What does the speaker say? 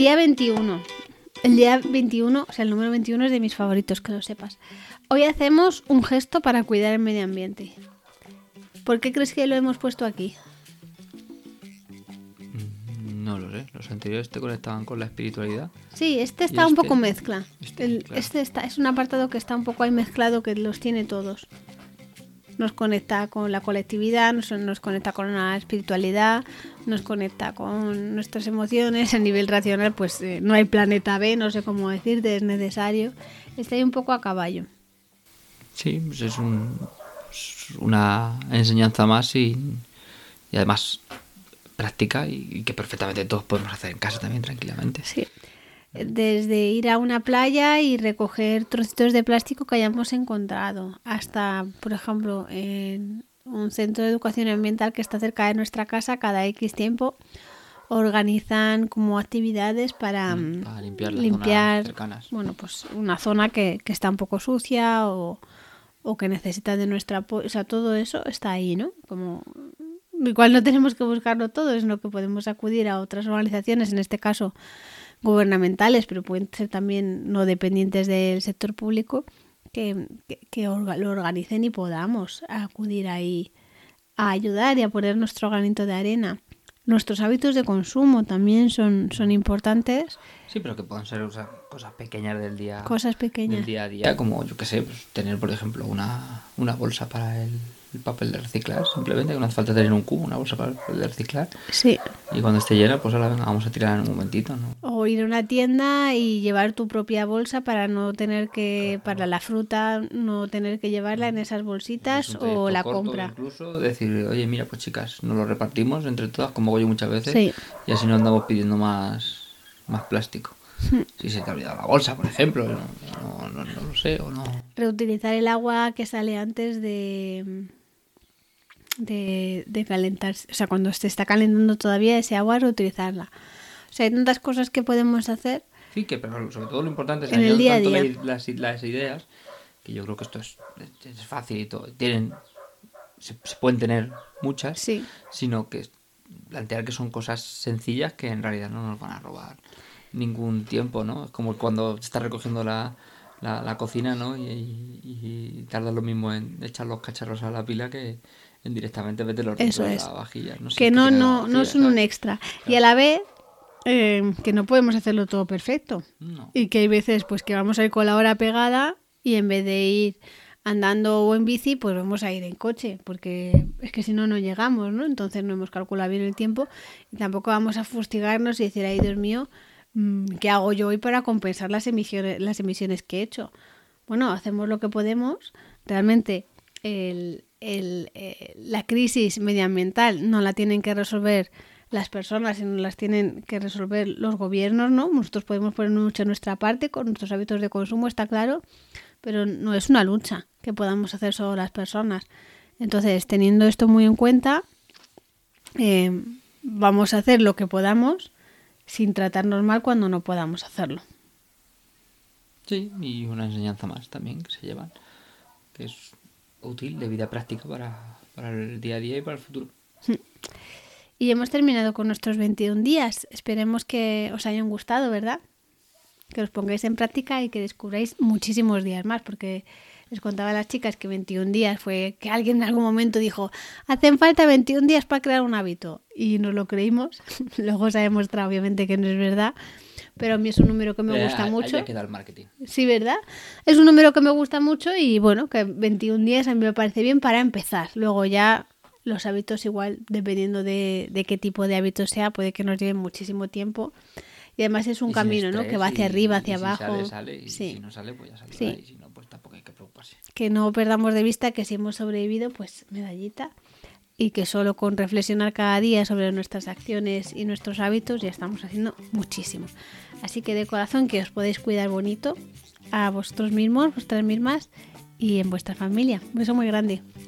día 21. El día 21, o sea, el número 21 es de mis favoritos, que lo sepas. Hoy hacemos un gesto para cuidar el medio ambiente. ¿Por qué crees que lo hemos puesto aquí? No lo sé. Los anteriores te conectaban con la espiritualidad. Sí, este está un poco mezcla. Este es un apartado que está un poco ahí mezclado, que los tiene todos. Nos conecta con la colectividad, nos conecta con la espiritualidad, nos conecta con nuestras emociones. A nivel racional, pues no hay planeta B, no sé cómo decirte, es necesario. Está ahí un poco a caballo. Sí, pues es una enseñanza más y además práctica y que perfectamente todos podemos hacer en casa también tranquilamente. Sí. Desde ir a una playa y recoger trocitos de plástico que hayamos encontrado, hasta, por ejemplo, en un centro de educación ambiental que está cerca de nuestra casa, cada X tiempo organizan como actividades para limpiar las zonas cercanas. Bueno, pues una zona que está un poco sucia o que necesita de nuestra apoyo. O sea, todo eso está ahí, ¿no? Como igual no tenemos que buscarlo todo, sino que podemos acudir a otras organizaciones, en este caso gubernamentales, pero pueden ser también no dependientes del sector público, que lo organicen y podamos acudir ahí a ayudar y a poner nuestro granito de arena. Nuestros hábitos de consumo también son importantes. Sí, pero que puedan ser cosas pequeñas del día. Cosas pequeñas. Del día a día, como yo qué sé, pues tener por ejemplo una bolsa para el papel de reciclar, simplemente, que no hace falta tener un cubo, una bolsa para el papel de reciclar. Sí. Y cuando esté llena, pues ahora venga, vamos a tirar en un momentito, ¿no? O ir a una tienda y llevar tu propia bolsa para no tener que, para la fruta, no tener que llevarla en esas bolsitas o la compra. Incluso decir, oye, mira, pues chicas, nos lo repartimos entre todas, como hago yo muchas veces, sí. Y así no andamos pidiendo más plástico. Si se te ha olvidado la bolsa, por ejemplo, no lo sé, o no. Reutilizar el agua que sale antes de calentarse, o sea, cuando se está calentando todavía ese agua, reutilizarla. O sea, hay tantas cosas que podemos hacer. Sí, pero sobre todo lo importante es en el día a tanto día. las ideas, que yo creo que esto es fácil y todo. Se pueden tener muchas, sí. Sino que plantear que son cosas sencillas que en realidad no nos van a robar ningún tiempo, ¿no? Es como cuando estás recogiendo la cocina, ¿no? Y tardas lo mismo en echar los cacharros a la pila que en directamente meterlos dentro de la vajilla. No sé, que no son un extra. Claro. Y a la vez que no podemos hacerlo todo perfecto. No. Y que hay veces pues que vamos a ir con la hora pegada y en vez de ir andando o en bici, pues vamos a ir en coche, porque es que si no, no llegamos, ¿no? Entonces no hemos calculado bien el tiempo y tampoco vamos a fustigarnos y decir, ay, Dios mío, ¿qué hago yo hoy para compensar las emisiones que he hecho? Bueno, hacemos lo que podemos. Realmente la crisis medioambiental no la tienen que resolver las personas, sino las tienen que resolver los gobiernos, ¿no? Nosotros podemos poner mucho nuestra parte con nuestros hábitos de consumo, está claro, pero no es una lucha que podamos hacer solo las personas. Entonces, teniendo esto muy en cuenta, vamos a hacer lo que podamos sin tratarnos mal cuando no podamos hacerlo. Sí, y una enseñanza más también que se llevan, que es útil, de vida práctica para el día a día y para el futuro. Y hemos terminado con nuestros 21 días. Esperemos que os hayan gustado, ¿verdad? Que los pongáis en práctica y que descubráis muchísimos días más, porque les contaba a las chicas que 21 días fue que alguien en algún momento dijo, hacen falta 21 días para crear un hábito. Y nos lo creímos. Luego se ha demostrado obviamente que no es verdad, pero a mí es un número que me gusta mucho. Ahí queda el marketing. Sí, ¿verdad? Es un número que me gusta mucho y bueno, que 21 días a mí me parece bien para empezar. Luego ya los hábitos igual, dependiendo de qué tipo de hábito sea, puede que nos lleven muchísimo tiempo. Y además es un camino, ¿no? Que va hacia arriba, hacia abajo. Sale, y sí. si no sale, pues ya saldrá. Sí. Y si no, pues tampoco hay que preocuparse. Que no perdamos de vista que si hemos sobrevivido, pues medallita. Y que solo con reflexionar cada día sobre nuestras acciones y nuestros hábitos ya estamos haciendo muchísimo. Así que de corazón que os podéis cuidar bonito a vosotros mismos, vuestras mismas y en vuestra familia. Un beso muy grande.